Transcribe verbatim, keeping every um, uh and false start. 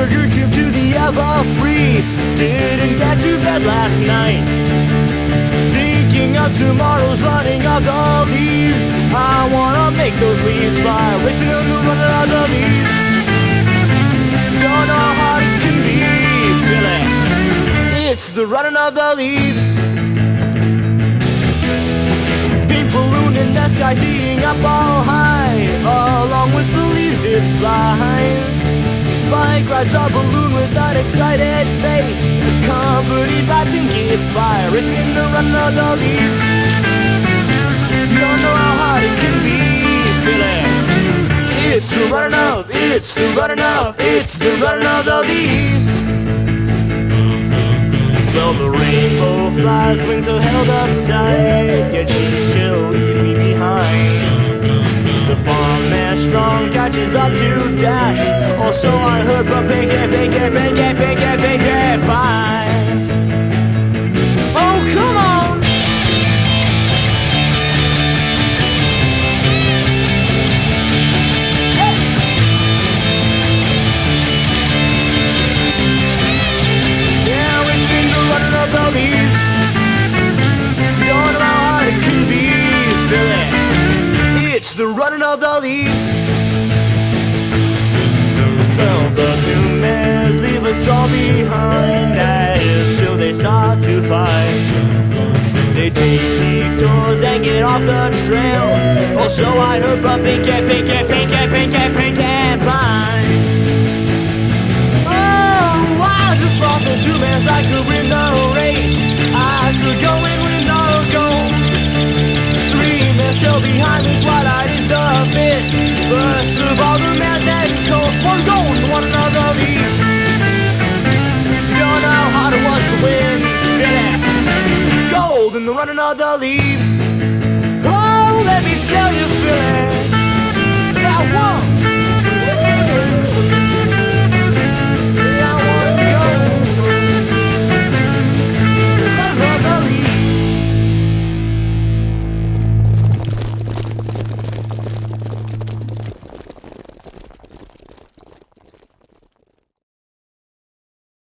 Burger King to the Everfree. Didn't get to bed last night, thinking of tomorrow's running of the leaves. I wanna make those leaves fly, racing on the running of the leaves. Don't know how it can be, feel it. It's the running of the leaves. Pink balloon in the sky, seeing up all high. Along with the leaves it flies. Spike rides the balloon with that excited face, accompanied by Pinkie Pie, racing in the run of the leaves. You don't know how hard it can be, feel it. It's the running of, it's the running of, it's the running of the leaves. Well, the rainbow flies, wings are held up tight, yet she still leaves me behind. The farmman strong catches up to Dash. Also I heard from Pinkie, Pinkie, Pinkie, Pinkie, Pinkie Pie. Oh, come on! Hey. Yeah, racing the running of the leaves. You don't know how hard it can be, feel it. It's the running of the leaves. Well, the two mares leave us all behind as till they start to fight. They take detours and get off the trail. Also I heard from Pinkie, Pinkie, Pinkie, Pinkie, Pinkie Pie. Oh, I just lost the two mares, I could win the race. I could go and win the gold. Show behind me, Twilight is the fifth. First of all, the mares and colts, one gold and one another leaves. You don't know how hard it was to win, feel it. Gold in the running of the leaves. Oh, let me tell you, feel it. That one.